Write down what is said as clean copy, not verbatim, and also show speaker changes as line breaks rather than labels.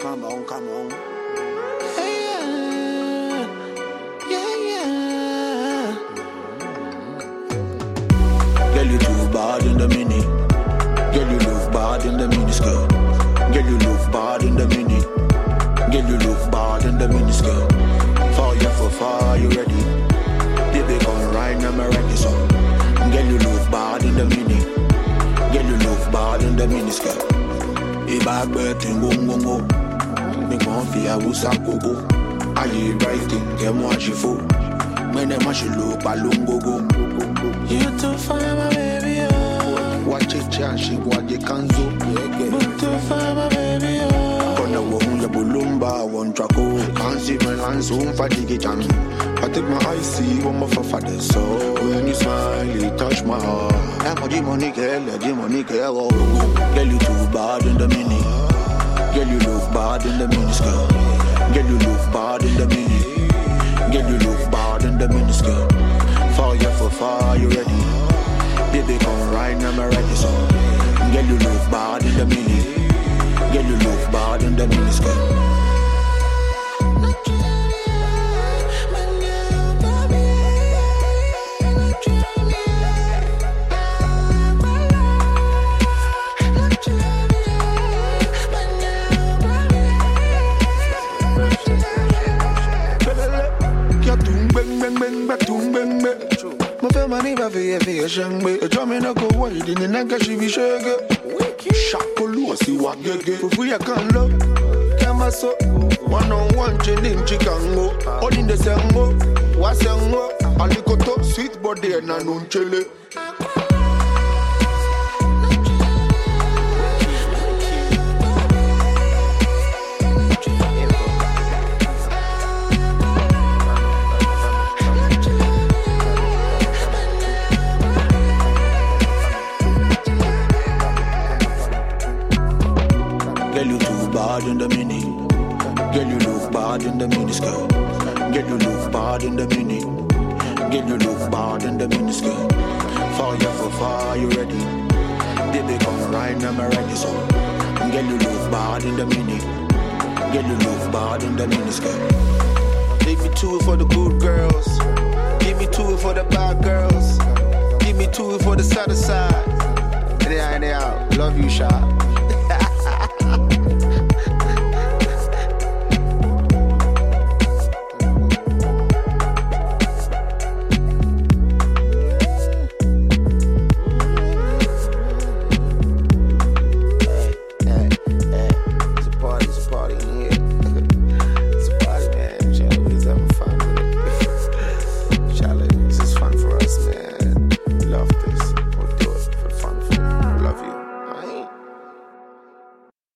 Come on. Yeah. Girl, you too bad in the mini. Girl, you look bad in the mini skirt. Girl, you look bad in the mini. Girl, you look bad in the mini skirt. For fire, you ready? Baby, come right now, I'm ready, so. Girl, you look bad in the mini. Girl, you look bad in the mini skirt. If I bet in go. Me gon' feel I was a go. Are you writing? Get more she fool. When them she look balloon go. You too fine, my baby, oh. Watch it, she watch the canzo. You too fine, my baby, oh. Gonna go on your bulumba, one track, oh. Can't see my lines, home for the jam. I take my eyes, see one more for father, so when you smile, you touch my heart. I'm a demonic girl, oh. Girl, you too bad in the mini. Girl, you look bad in the mini skirt. Girl, you look bad in the mini. Girl, you look bad in the mini skirt. For fire, you ready? Baby, come right now, I'm ready, so. Girl, you look bad in the mini. Girl, you look bad in the mini skirt. Money va faire jambe. Et toi maintenant que ouais, il n'est n'a qu'à chivi chèque. Chaque loup si wa gege. Faut fouiller quand l'eau. Kamaso. One on one chilling chikango. All in the sango. Wasango. Alikoto sweet body na nunchele. Girl, you too bad in the mini. Girl, you look bad in the mini skirt. Girl, you look bad in the mini. Girl, you look bad in the mini skirt. For fire, you ready? Baby, come right now, I'm ready, so. Girl, you look bad in the mini. Girl, you look bad in the mini skirt. Give me two for the good girls. Give me two for the bad girls. Give me two for the side. They out. Love you, Sha.